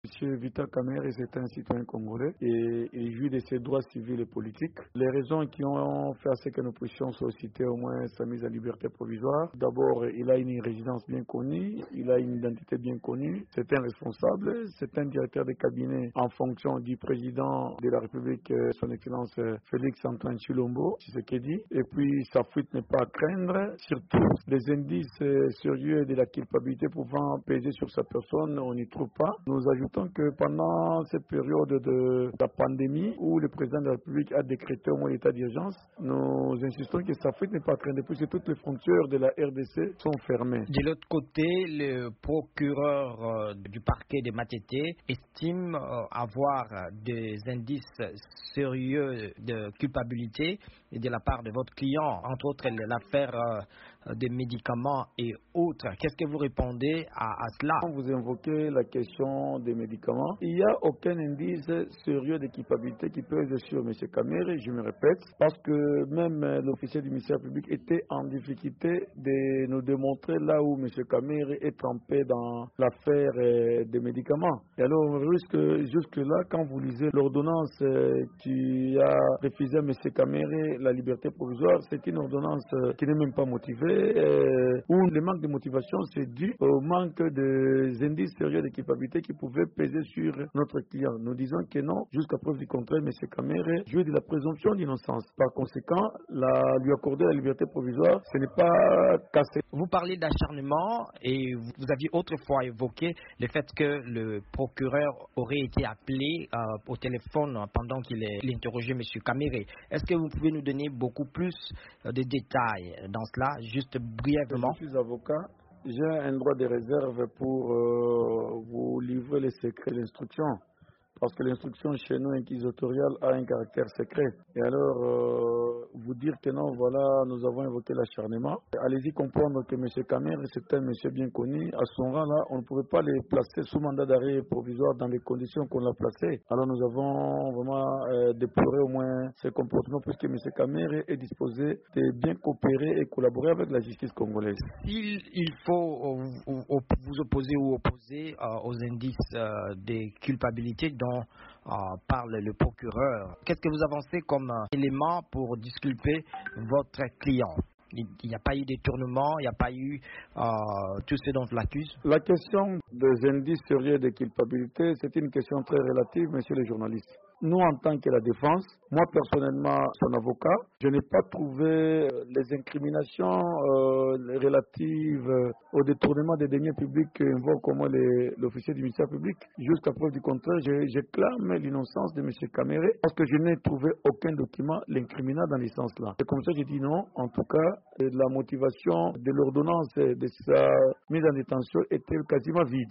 M. Vital Kamerhe est un citoyen congolais et il jouit de ses droits civils et politiques. Les raisons qui ont fait à ce que nous puissions solliciter au moins sa mise en liberté provisoire. D'abord, il a une résidence bien connue, il a une identité bien connue, c'est un responsable, c'est un directeur de cabinet en fonction du président de la République, son Excellence Félix Antoine Tshilombo, Tshisekedi. Et puis, sa fuite n'est pas à craindre. Surtout, les indices sérieux de la culpabilité pouvant peser sur sa personne, on n'y trouve pas. Nous ajoutons que pendant cette période de la pandémie, où le président de la République a décrété au moins l'état d'urgence, nous insistons que sa fuite n'est pas à craindre, puisque toutes les frontières de la RDC sont fermées. De l'autre côté, le procureur du parquet de Matete estime avoir des indices sérieux de culpabilité de la part de votre client, entre autres l'affaire des médicaments et autres. Qu'est-ce que vous répondez à cela? Vous invoquez la question des médicaments. Il n'y a aucun indice sérieux de culpabilité qui pèse sur M. Kamerhe, je me répète, parce que même l'officier du ministère public était en difficulté de nous démontrer là où M. Kamerhe est trempé dans l'affaire des médicaments. Et alors, on risque jusque-là, quand vous lisez l'ordonnance qui a refusé à M. Kamerhe la liberté provisoire, c'est une ordonnance qui n'est même pas motivée, où le manque de motivation c'est dû au manque des indices sérieux de culpabilité qui pouvaient peser sur notre client. Nous disons que non, jusqu'à preuve du contraire, M. Kamerhe jouit de la présomption d'innocence. Par conséquent, lui accorder la liberté provisoire, ce n'est pas cassé. Vous parlez d'acharnement et vous aviez autrefois évoqué le fait que le procureur aurait été appelé au téléphone pendant qu'il interrogeait M. Kamerhe. Est-ce que vous pouvez nous donner beaucoup plus de détails dans cela, juste brièvement? Je suis avocat. J'ai un droit de réserve pour vous livrer les secrets de l'instruction. Parce que l'instruction chez nous inquisitoriale a un caractère secret. Et alors, vous dire que non, voilà, nous avons évoqué l'acharnement. Allez-y comprendre que M. Kamerhe, c'est un monsieur bien connu. À son rang-là, on ne pouvait pas les placer sous mandat d'arrêt provisoire dans les conditions qu'on l'a placé. Alors nous avons vraiment déploré au moins ces comportements puisque M. Kamerhe est disposé de bien coopérer et collaborer avec la justice congolaise. S'il faut vous opposer ou opposer aux indices de culpabilité dont parle le procureur, qu'est-ce que vous avancez comme élément pour disculper votre client? Il n'y a pas eu détournement, il n'y a pas eu tout ce dont on l'accuse? La question des indices sérieux de culpabilité, c'est une question très relative, monsieur le journaliste. Nous, en tant que la défense, moi personnellement, son avocat, je n'ai pas trouvé les incriminations relatives au détournement des deniers publics qu'invoque comment l'officier du ministère public. Jusqu'à preuve du contraire, je clame l'innocence de M. Kamerhe parce que je n'ai trouvé aucun document l'incriminant dans ce sens-là. C'est comme ça que j'ai dit non. En tout cas, la motivation de l'ordonnance de sa mise en détention était quasiment vide.